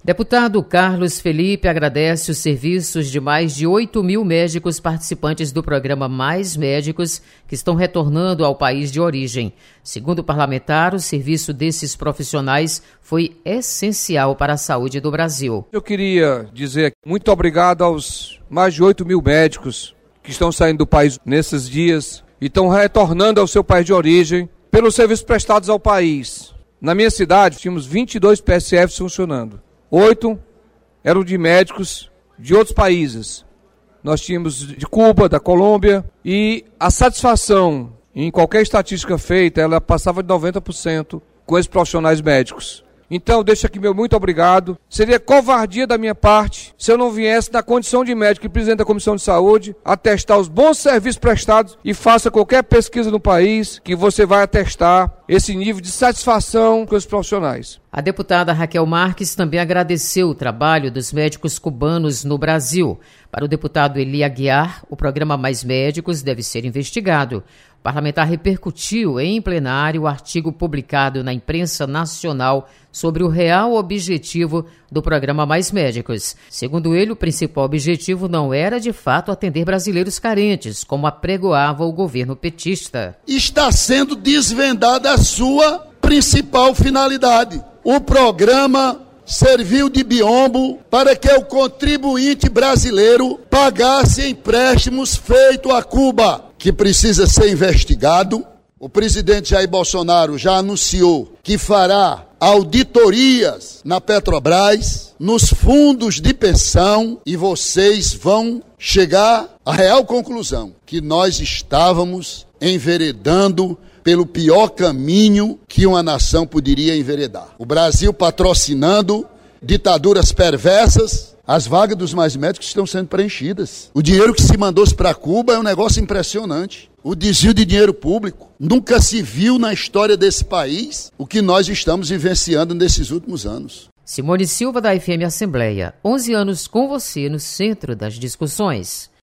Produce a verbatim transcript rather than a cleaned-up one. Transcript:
Deputado Carlos Felipe agradece os serviços de mais de oito mil médicos participantes do programa Mais Médicos que estão retornando ao país de origem. Segundo o parlamentar, o serviço desses profissionais foi essencial para a saúde do Brasil. Eu queria dizer muito obrigado aos mais de oito mil médicos que estão saindo do país nesses dias e estão retornando ao seu país de origem pelos serviços prestados ao país. Na minha cidade, tínhamos vinte e dois P S Fs funcionando. Oito eram de médicos de outros países. Nós tínhamos de Cuba, da Colômbia, e a satisfação em qualquer estatística feita, ela passava de noventa por cento com esses profissionais médicos. Então, deixo aqui meu muito obrigado. Seria covardia da minha parte se eu não viesse na condição de médico e presidente da Comissão de Saúde atestar os bons serviços prestados e faça qualquer pesquisa no país que você vai atestar esse nível de satisfação com os profissionais. A deputada Raquel Marques também agradeceu o trabalho dos médicos cubanos no Brasil. Para o deputado Eli Aguiar, o programa Mais Médicos deve ser investigado. O parlamentar repercutiu em plenário o artigo publicado na imprensa nacional sobre o real objetivo do programa Mais Médicos. Segundo ele, o principal objetivo não era de fato atender brasileiros carentes, como apregoava o governo petista. Está sendo desvendada a sua principal finalidade. O programa serviu de biombo para que o contribuinte brasileiro pagasse empréstimos feitos a Cuba, que precisa ser investigado. O presidente Jair Bolsonaro já anunciou que fará auditorias na Petrobras, nos fundos de pensão, e vocês vão chegar à real conclusão que nós estávamos enveredando pelo pior caminho que uma nação poderia enveredar. O Brasil patrocinando ditaduras perversas. As vagas dos Mais Médicos estão sendo preenchidas. O dinheiro que se mandou para Cuba é um negócio impressionante. O desvio de dinheiro público. Nunca se viu na história desse país o que nós estamos vivenciando nesses últimos anos. Simone Silva, da F M Assembleia. onze anos com você no centro das discussões.